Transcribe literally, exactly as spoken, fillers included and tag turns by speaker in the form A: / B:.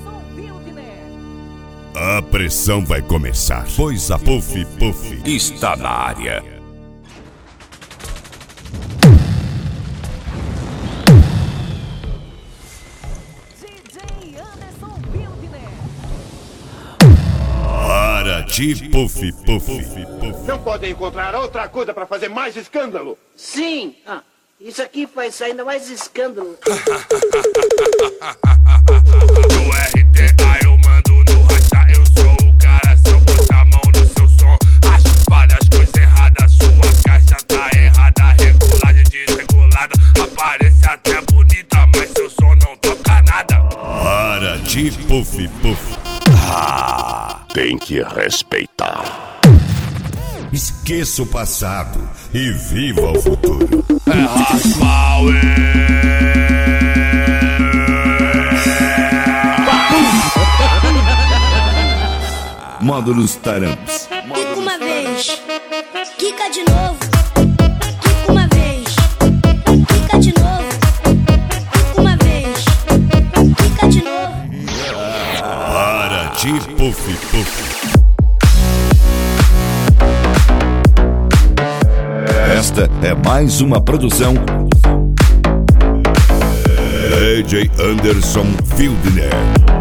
A: A pressão vai começar, pois a Puff Puff está na área. Para de Puff Puff.
B: Não podem encontrar outra coisa para fazer mais escândalo?
C: Sim. Ah, isso aqui faz ainda mais escândalo.
D: No R T A eu mando no racha, eu sou o cara. Se eu botar a mão no seu som, acho várias coisas erradas. Sua caixa tá errada, regulagem desregulada. Aparece até bonita, mas seu som não toca nada.
A: Para de Puff Puff.
B: Ah, tem que respeitar.
A: Esqueça o passado e viva o futuro.
D: É Raspower.
A: Módulos Taramps.
E: Quica uma vez, quica de novo. Quica uma vez, quica de novo. Quica uma vez, quica de novo.
A: Para de Puff Puff. Esta é mais uma produção D J Anderson Fieldner.